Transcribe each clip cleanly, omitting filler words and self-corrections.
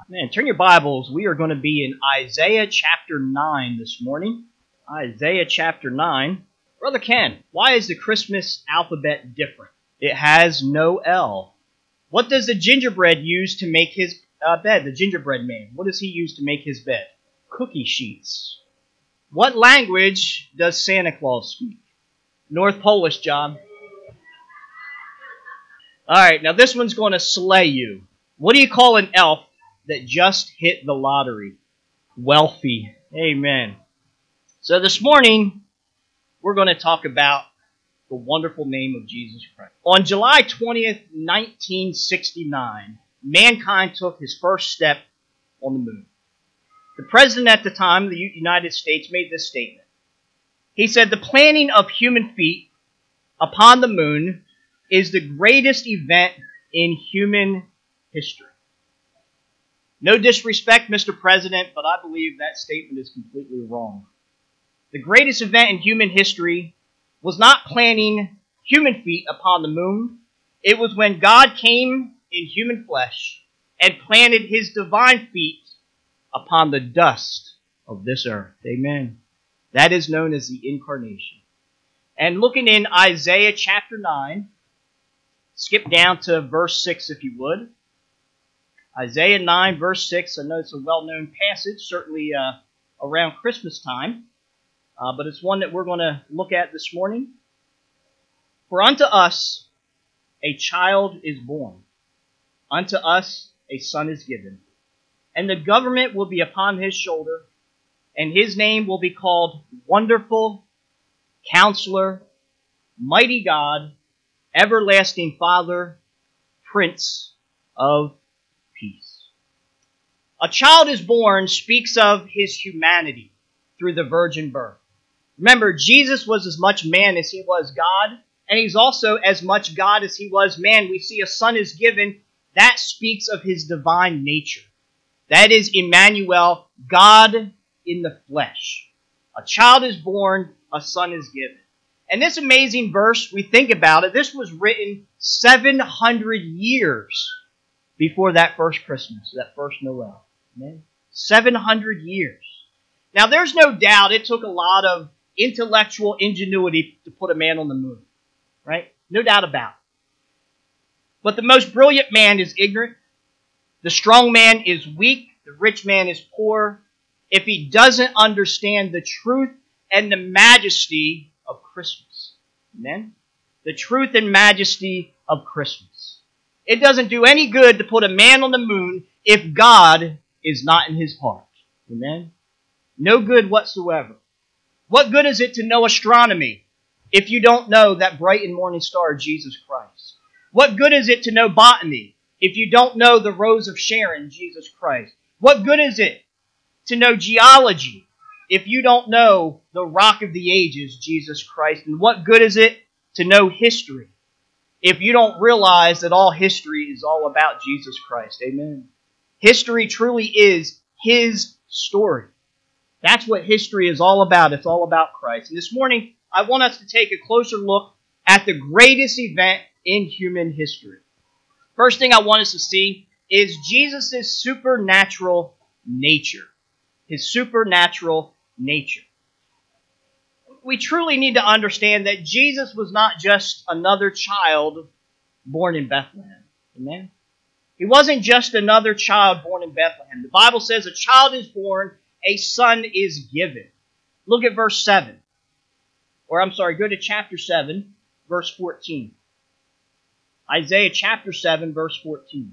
Man, turn your Bibles. We are going to be in Isaiah chapter 9 this morning. Isaiah chapter 9. Brother Ken, why is the Christmas alphabet different? It has no L. What does the gingerbread use to make his bed? The gingerbread man. What does he use to make his bed? Cookie sheets. What language does Santa Claus speak? North Polish, John. All right, now this one's going to slay you. What do you call an elf that just hit the lottery? Wealthy. Amen. So this morning, we're going to talk about the wonderful name of Jesus Christ. On July 20th, 1969, mankind took his first step on the moon. The president at the time of the United States made this statement. He said, "The planting of human feet upon the moon is the greatest event in human history." No disrespect, Mr. President, but I believe that statement is completely wrong. The greatest event in human history was not planting human feet upon the moon. It was when God came in human flesh and planted his divine feet upon the dust of this earth. Amen. That is known as the incarnation. And looking in Isaiah chapter 9, skip down to verse 6 if you would. Isaiah 9, verse 6. I know it's a well-known passage, certainly around Christmas time, but it's one that we're going to look at this morning. "For unto us a child is born, unto us a son is given, and the government will be upon his shoulder, and his name will be called Wonderful, Counselor, Mighty God, Everlasting Father, Prince of Peace." A child is born speaks of his humanity through the virgin birth. Remember, Jesus was as much man as he was God, and he's also as much God as he was man. We see a son is given. That speaks of his divine nature. That is Emmanuel, God in the flesh. A child is born, a son is given. And this amazing verse, we think about it, this was written 700 years before that first Christmas, that first Noel. Amen? 700 years. Now, there's no doubt it took a lot of intellectual ingenuity to put a man on the moon. Right? No doubt about it. But the most brilliant man is ignorant. The strong man is weak. The rich man is poor. If he doesn't understand the truth and the majesty of Christmas. Amen? The truth and majesty of Christmas. It doesn't do any good to put a man on the moon if God is not in his heart. Amen? No good whatsoever. What good is it to know astronomy if you don't know that bright and morning star, Jesus Christ? What good is it to know botany if you don't know the rose of Sharon, Jesus Christ? What good is it to know geology if you don't know the rock of the ages, Jesus Christ? And what good is it to know history if you don't realize that all history is all about Jesus Christ? Amen. History truly is his story. That's what history is all about. It's all about Christ. And this morning, I want us to take a closer look at the greatest event in human history. First thing I want us to see is Jesus' supernatural nature. His supernatural nature. We truly need to understand that Jesus was not just another child born in Bethlehem. Amen? He wasn't just another child born in Bethlehem. The Bible says a child is born, a son is given. Look at verse 7. Go to chapter 7, verse 14. Isaiah chapter 7, verse 14.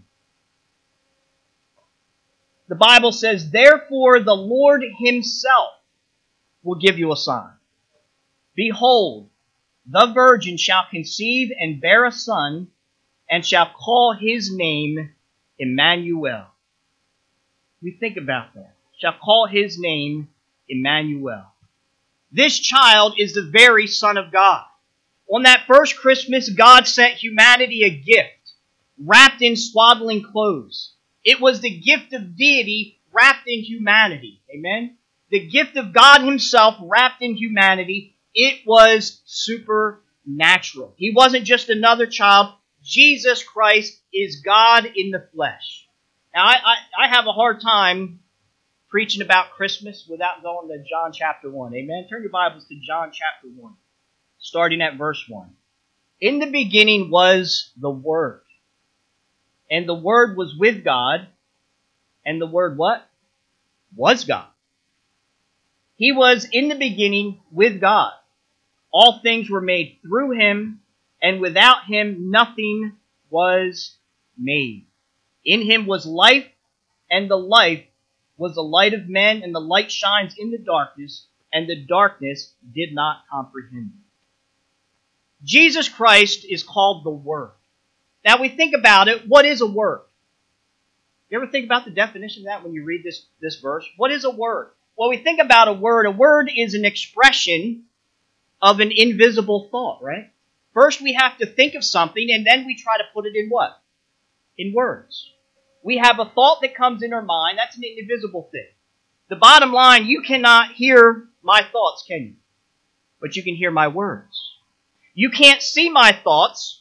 The Bible says, "Therefore the Lord himself will give you a sign. Behold, the virgin shall conceive and bear a son, and shall call his name Emmanuel." We think about that. Shall call his name Emmanuel. This child is the very Son of God. On that first Christmas, God sent humanity a gift wrapped in swaddling clothes. It was the gift of deity wrapped in humanity. Amen? The gift of God himself wrapped in humanity. It was supernatural. He wasn't just another child. Jesus Christ is God in the flesh. Now, I have a hard time preaching about Christmas without going to John chapter 1. Amen? Turn your Bibles to John chapter 1, starting at verse 1. In the beginning was the Word, and the Word was with God, and the Word what? Was God. He was in the beginning with God. All things were made through him, and without him nothing was made. In him was life, and the life was the light of men, and the light shines in the darkness, and the darkness did not comprehend it. Jesus Christ is called the Word. Now we think about it, what is a word? You ever think about the definition of that when you read this verse? What is a word? Well, we think about a word is an expression of an invisible thought, right? First we have to think of something, and then we try to put it in what? In words. We have a thought that comes in our mind. That's an invisible thing. The bottom line, you cannot hear my thoughts, can you? But you can hear my words. You can't see my thoughts,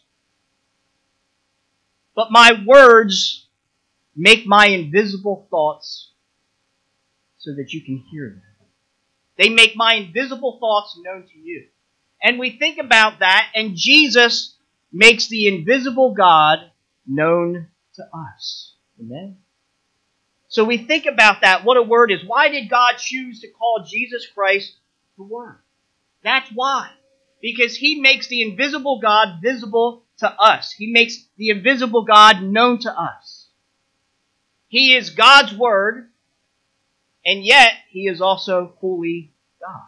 but my words make my invisible thoughts so that you can hear them. They make my invisible thoughts known to you. And we think about that, and Jesus makes the invisible God known to us. Amen? So we think about that, what a word is. Why did God choose to call Jesus Christ the Word? That's why. Because he makes the invisible God visible to us. He makes the invisible God known to us. He is God's Word, and yet he is also fully God.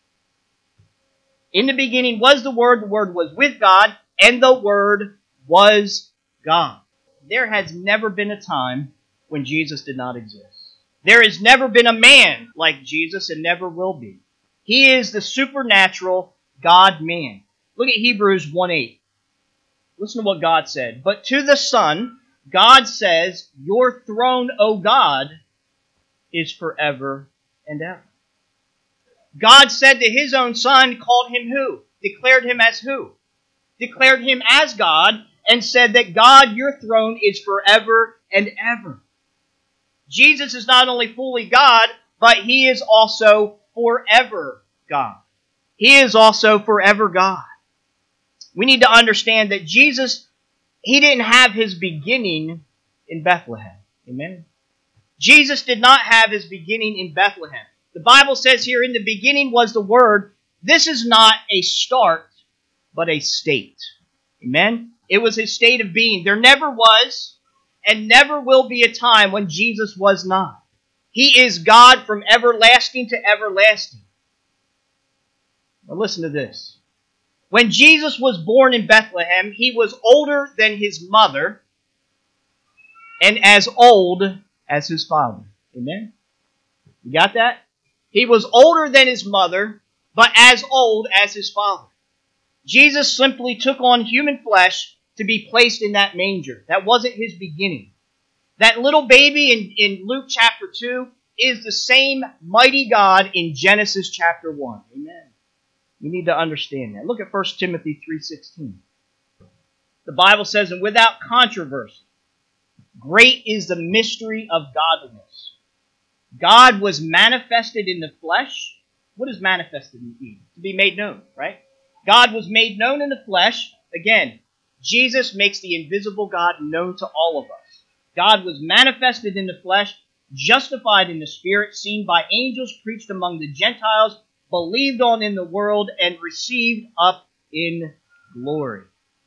In the beginning was the Word was with God, and the Word was God. There has never been a time when Jesus did not exist. There has never been a man like Jesus, and never will be. He is the supernatural God-man. Look at Hebrews 1:8. Listen to what God said. But to the Son, God says, your throne, O God, is forever and ever. God said to his own Son, called him who? Declared him as who? Declared him as God, and said that God, your throne is forever and ever. Jesus is not only fully God, but he is also forever God. He is also forever God. We need to understand that Jesus, he didn't have his beginning in Bethlehem. Amen? Jesus did not have his beginning in Bethlehem. The Bible says here, in the beginning was the Word. This is not a start, but a state. Amen? It was his state of being. There never was and never will be a time when Jesus was not. He is God from everlasting to everlasting. Now listen to this. When Jesus was born in Bethlehem, he was older than his mother and as old as his father. Amen? You got that? He was older than his mother, but as old as his father. Jesus simply took on human flesh to be placed in that manger. That wasn't his beginning. That little baby in Luke chapter 2 is the same mighty God in Genesis chapter 1. Amen. You need to understand that. Look at 1 Timothy 3:16. The Bible says, and without controversy, great is the mystery of godliness. God was manifested in the flesh. What does manifested mean? To be made known, right? God was made known in the flesh. Again, Jesus makes the invisible God known to all of us. God was manifested in the flesh, justified in the Spirit, seen by angels, preached among the Gentiles, believed on in the world, and received up in glory.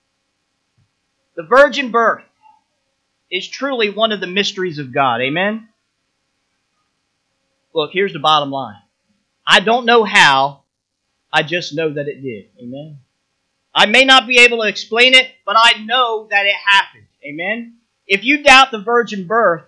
The virgin birth is truly one of the mysteries of God. Amen? Look, here's the bottom line. I don't know how, I just know that it did. Amen? I may not be able to explain it, but I know that it happened. Amen? If you doubt the virgin birth,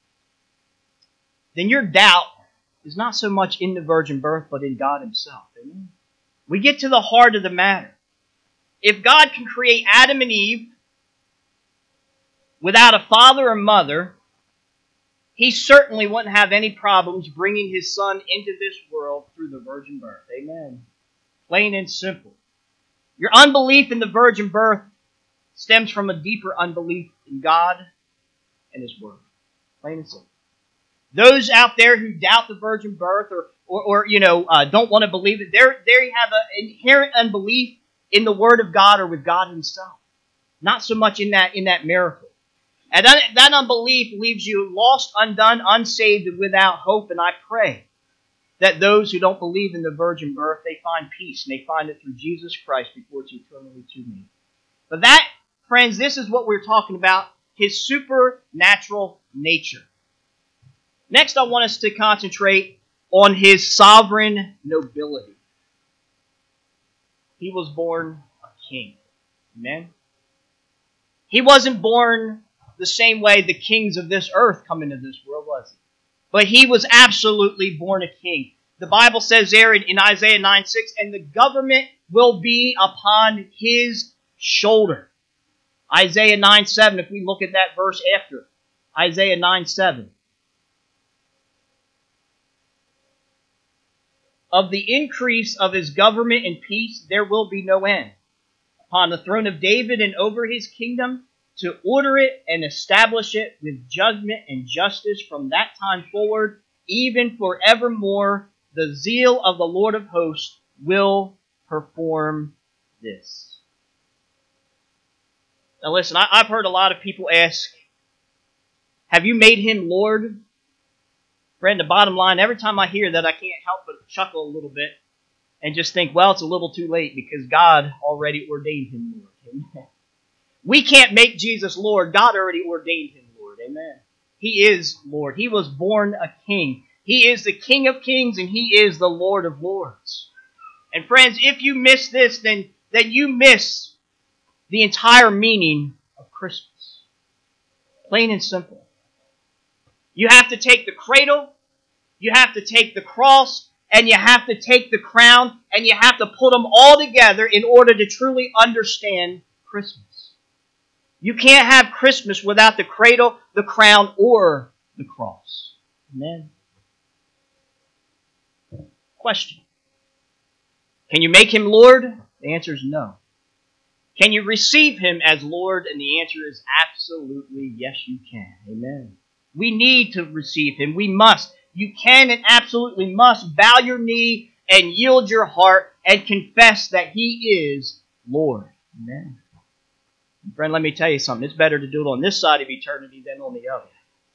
then your doubt is not so much in the virgin birth, but in God himself. Amen? We get to the heart of the matter. If God can create Adam and Eve without a father or mother, he certainly wouldn't have any problems bringing his Son into this world through the virgin birth. Amen? Plain and simple. Your unbelief in the virgin birth stems from a deeper unbelief in God and his Word. Plain and simple. Those out there who doubt the virgin birth or don't want to believe it, there you have an inherent unbelief in the Word of God or with God Himself. Not so much in that miracle. And that unbelief leaves you lost, undone, unsaved, and without hope. And I pray that those who don't believe in the virgin birth, they find peace, and they find it through Jesus Christ before it's eternally too late. But that, friends, this is what we're talking about, His supernatural nature. Next, I want us to concentrate on His sovereign nobility. He was born a king. Amen? He wasn't born the same way the kings of this earth come into this world, was He? But He was absolutely born a king. The Bible says there in Isaiah 9:6, and the government will be upon His shoulder. Isaiah 9:7, if we look at that verse after. Isaiah 9:7. Of the increase of His government and peace, there will be no end. Upon the throne of David and over His kingdom, to order it and establish it with judgment and justice from that time forward, even forevermore, the zeal of the Lord of hosts will perform this. Now listen, I've heard a lot of people ask, have you made Him Lord? Friend, the bottom line, every time I hear that, I can't help but chuckle a little bit and just think, well, it's a little too late because God already ordained Him Lord. Amen. We can't make Jesus Lord. God already ordained Him Lord. Amen. He is Lord. He was born a king. He is the King of kings and He is the Lord of lords. And friends, if you miss this, then you miss the entire meaning of Christmas. Plain and simple. You have to take the cradle, you have to take the cross, and you have to take the crown, and you have to put them all together in order to truly understand Christmas. You can't have Christmas without the cradle, the crown, or the cross. Amen. Question. Can you make Him Lord? The answer is no. Can you receive Him as Lord? And the answer is absolutely yes, you can. Amen. We need to receive Him. We must. You can and absolutely must bow your knee and yield your heart and confess that He is Lord. Amen. Friend, let me tell you something. It's better to do it on this side of eternity than on the other.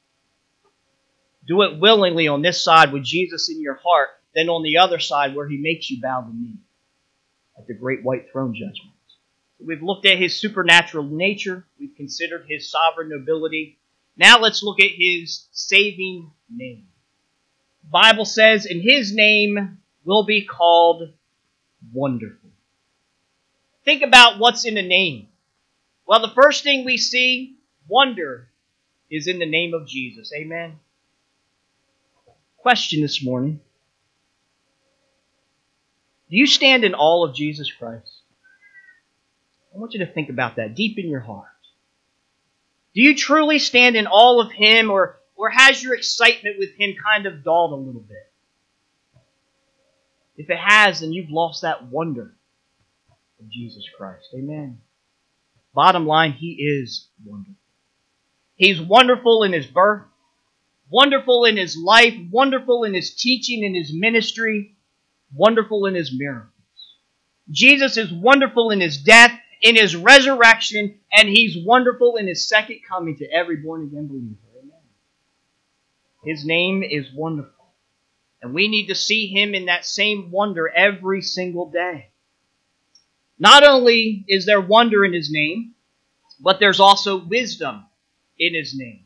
Do it willingly on this side with Jesus in your heart than on the other side where He makes you bow the knee at the great white throne judgment. We've looked at His supernatural nature. We've considered His sovereign nobility. Now let's look at His saving name. The Bible says, and His name will be called Wonderful. Think about what's in a name. Well, the first thing we see, wonder, is in the name of Jesus. Amen. Question this morning. Do you stand in awe of Jesus Christ? I want you to think about that deep in your heart. Do you truly stand in awe of Him, or has your excitement with Him kind of dulled a little bit? If it has, then you've lost that wonder of Jesus Christ. Amen. Bottom line, He is wonderful. He's wonderful in His birth, wonderful in His life, wonderful in His teaching, in His ministry, wonderful in His miracles. Jesus is wonderful in His death, in His resurrection, and He's wonderful in His second coming to every born-again believer. Amen. His name is wonderful. And we need to see Him in that same wonder every single day. Not only is there wonder in His name, but there's also wisdom in His name.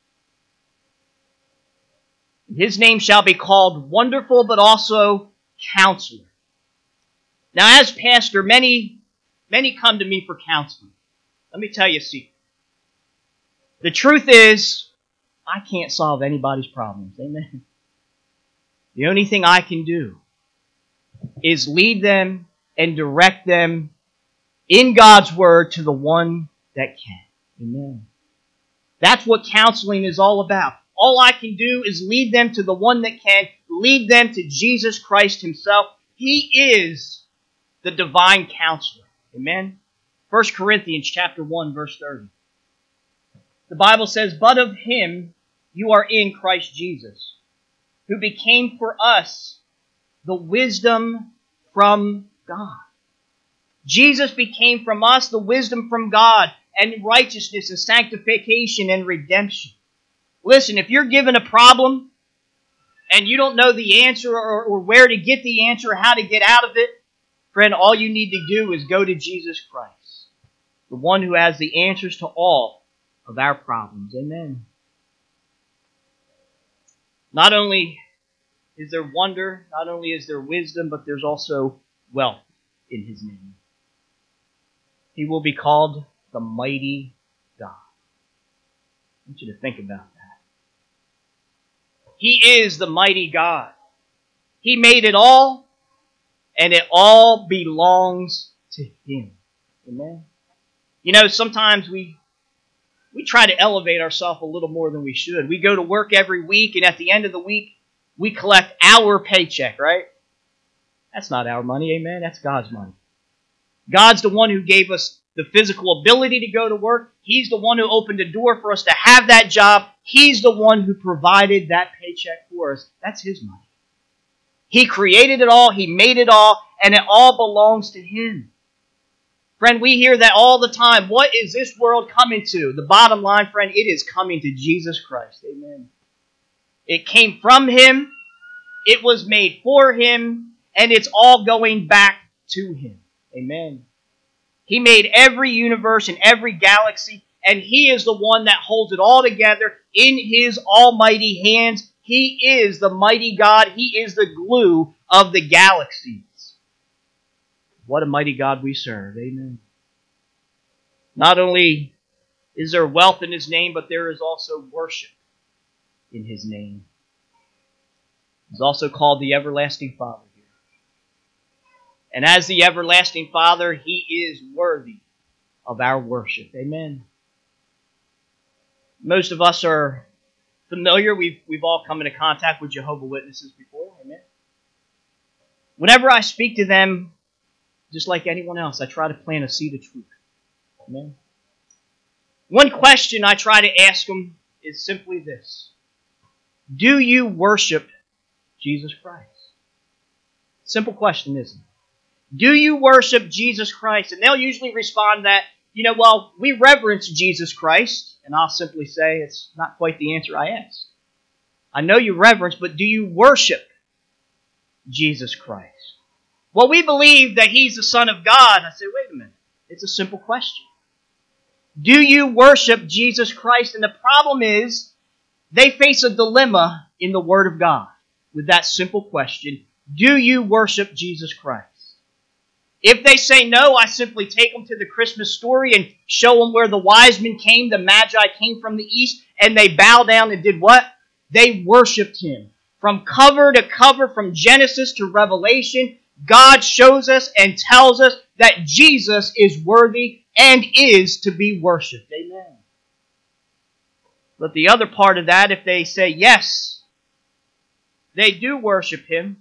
His name shall be called Wonderful, but also Counselor. Now, as pastor, many come to me for counseling. Let me tell you a secret. The truth is, I can't solve anybody's problems. Amen. The only thing I can do is lead them and direct them in God's Word to the one that can. Amen. That's what counseling is all about. All I can do is lead them to the one that can, lead them to Jesus Christ Himself. He is the divine counselor. Amen. 1 Corinthians chapter 1, verse 30. The Bible says, but of Him You are in Christ Jesus, who became for us the wisdom from God. Jesus became from us the wisdom from God, and righteousness and sanctification and redemption. Listen, if you're given a problem and you don't know the answer or where to get the answer or how to get out of it, friend, all you need to do is go to Jesus Christ, the one who has the answers to all of our problems. Amen. Not only is there wonder, not only is there wisdom, but there's also wealth in his name. He will be called the mighty God. I want you to think about that. He is the mighty God. He made it all, and it all belongs to him. Amen. You know, sometimes we try to elevate ourselves a little more than we should. We go to work every week, and at the end of the week, we collect our paycheck, right? That's not our money, amen? That's God's money. God's the one who gave us the physical ability to go to work. He's the one who opened the door for us to have that job. He's the one who provided that paycheck for us. That's his money. He created it all. He made it all. And it all belongs to him. Friend, we hear that all the time. What is this world coming to? The bottom line, friend, it is coming to Jesus Christ. Amen. It came from him. It was made for him. And it's all going back to him. Amen. He made every universe and every galaxy, and he is the one that holds it all together in his almighty hands. He is the mighty God. He is the glue of the galaxies. What a mighty God we serve. Amen. Not only is there wealth in his name, but there is also worship in his name. He's also called the Everlasting Father. And as the everlasting Father, he is worthy of our worship. Amen. Most of us are familiar. We've all come into contact with Jehovah's Witnesses before. Amen. Whenever I speak to them, just like anyone else, I try to plant a seed of truth. Amen. One question I try to ask them is simply this. Do you worship Jesus Christ? Simple question, isn't it? Do you worship Jesus Christ? And they'll usually respond that, well, we reverence Jesus Christ. And I'll simply say it's not quite the answer I asked. I know you reverence, but do you worship Jesus Christ? Well, we believe that he's the Son of God. I say, wait a minute. It's a simple question. Do you worship Jesus Christ? And the problem is, they face a dilemma in the Word of God with that simple question. Do you worship Jesus Christ? If they say no, I simply take them to the Christmas story and show them where the wise men came, the Magi came from the east, and they bow down and did what? They worshipped him. From cover to cover, from Genesis to Revelation, God shows us and tells us that Jesus is worthy and is to be worshipped. Amen. But the other part of that, if they say yes, they do worship him,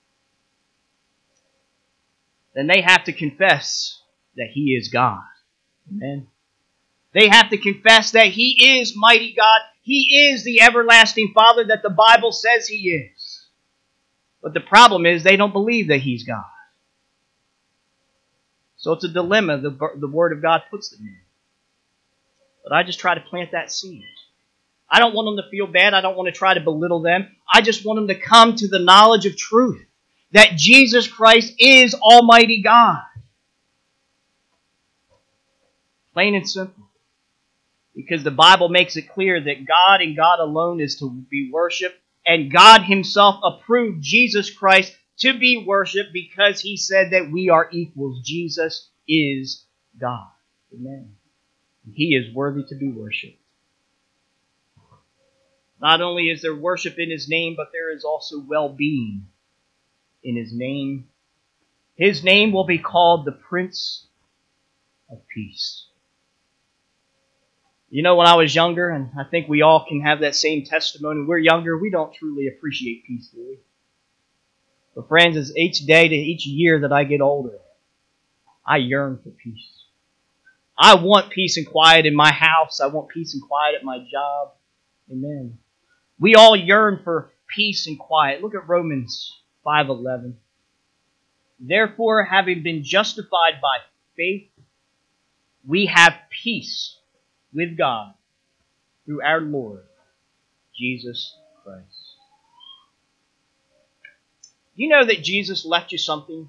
then they have to confess that he is God. Amen. They have to confess that he is mighty God. He is the everlasting Father that the Bible says he is. But the problem is they don't believe that he's God. So it's a dilemma the Word of God puts them in. But I just try to plant that seed. I don't want them to feel bad. I don't want to try to belittle them. I just want them to come to the knowledge of truth. That Jesus Christ is Almighty God. Plain and simple. Because the Bible makes it clear that God and God alone is to be worshipped. And God himself approved Jesus Christ to be worshipped because he said that we are equals. Jesus is God. Amen. He is worthy to be worshipped. Not only is there worship in his name, but there is also well-being in his name. His name will be called the Prince of Peace. When I was younger, and I think we all can have that same testimony, we're younger, we don't truly appreciate peace, do we? But friends, as each day to each year that I get older, I yearn for peace. I want peace and quiet in my house. I want peace and quiet at my job. Amen. We all yearn for peace and quiet. Look at Romans 5:11. Therefore, having been justified by faith, we have peace with God through our Lord Jesus Christ. Do you know that Jesus left you something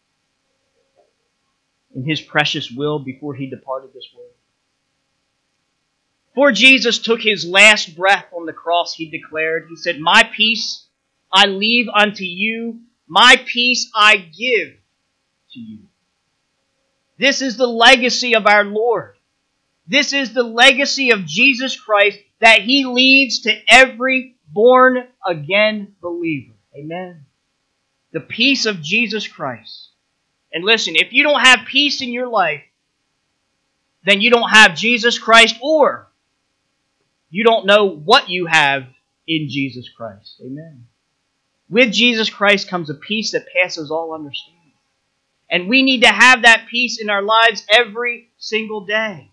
in His precious will before He departed this world? Before Jesus took His last breath on the cross, He declared, He said, "My peace I leave unto you, my peace I give to you." This is the legacy of our Lord. This is the legacy of Jesus Christ that He leaves to every born-again believer. Amen. The peace of Jesus Christ. And listen, if you don't have peace in your life, then you don't have Jesus Christ, or you don't know what you have in Jesus Christ. Amen. With Jesus Christ comes a peace that passes all understanding. And we need to have that peace in our lives every single day.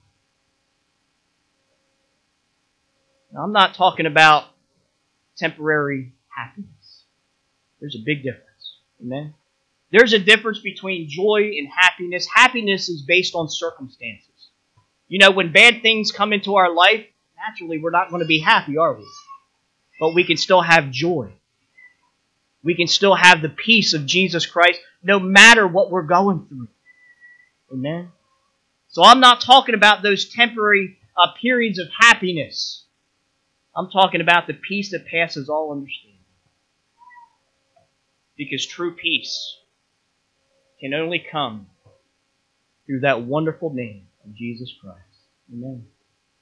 Now, I'm not talking about temporary happiness. There's a big difference. Amen. There's a difference between joy and happiness. Happiness is based on circumstances. You know, when bad things come into our life, naturally we're not going to be happy, are we? But we can still have joy. We can still have the peace of Jesus Christ no matter what we're going through. Amen. So I'm not talking about those temporary periods of happiness. I'm talking about the peace that passes all understanding. Because true peace can only come through that wonderful name of Jesus Christ. Amen.